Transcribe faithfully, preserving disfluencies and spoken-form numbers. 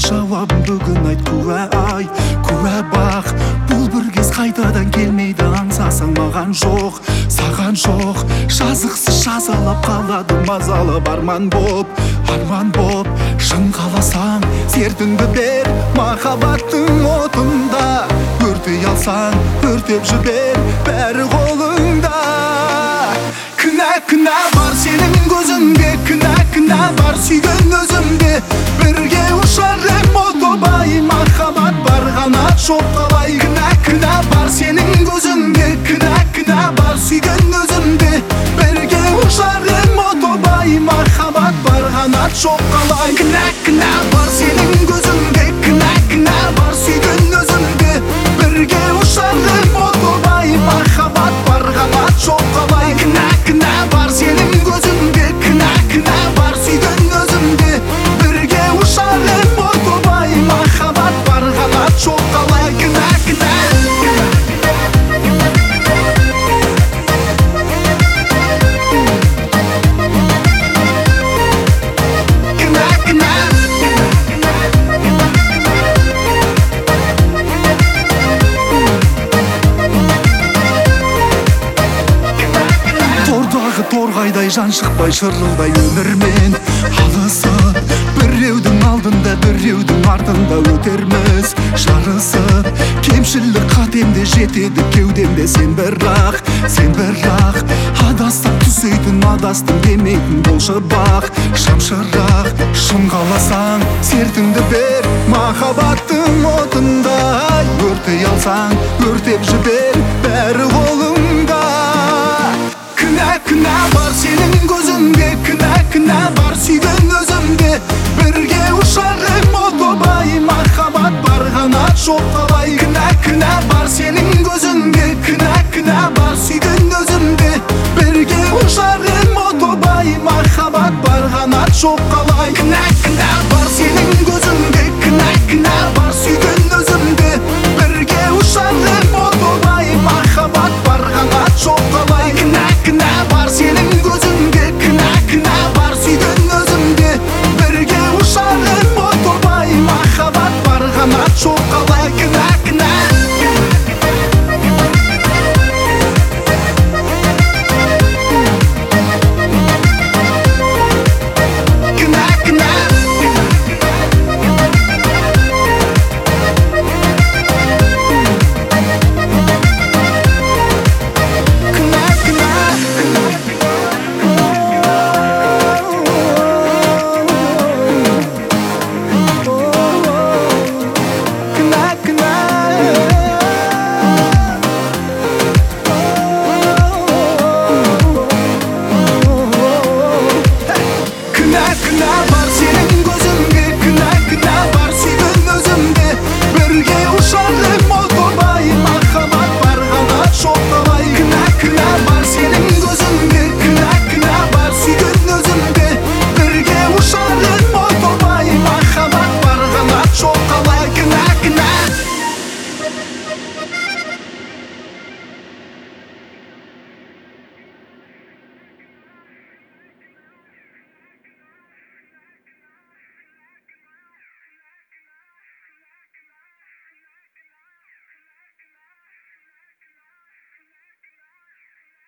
жауабын бүгін айт, куә ай, куә бақ. Бұл бір кез қайтадан келмейді, аңсасаң маған жоқ, саған жоқ. Жазықсыз жазалап қалады мазалап, арман боп, арман боп. Шын қаласаң сертіңді бер, махаббаттың отында. Өртей алсаң өртеп жібер, бәрі қолыңда. Кінә, кінә бар сенің көзіңде, кінә, кінә бар сүйген өзімде. Бірге ұшар ем мотобай, махаббат бар қанат жоқ қалай. Кінә, кінә бар сенің көзіңде, кінә, кінә бар сүйген өзімде. Бірге ұшар ем мотобай, махаббат бар қанат жоқ қалай. Кінә, кінә бар сенің көзіңде, кінә, кінә бар сүйген өзімде. Бірге ұшар ем мотобай, махаббат бар қанат жоқ қалай. Кінә, кінә бар сенің көзіңде, кінә, кінә бар сүйген өзімде. Бірге ұшар ем мотобай, махаббат бар қанат жоқ қалай. Кінә, кінә торғайдай жан шықпай шырылдай өмірмен алысып, біреудің алдында біреудің артында өтерміз жарысып. Кемшілік қатемде жетеді кеудемде сен бірақ, сен бірақ. Адастап түсейтін адастым демейтін болшы бақ, шамшырақ. Шын қаласаң сертіңді бер, махаббаттың отында. Өртей алсаң өртеп жібер, бәрі қолыңда. Кінә, кінә бар сенің көзіңде, кінә, кінә бар сүйген өзімде.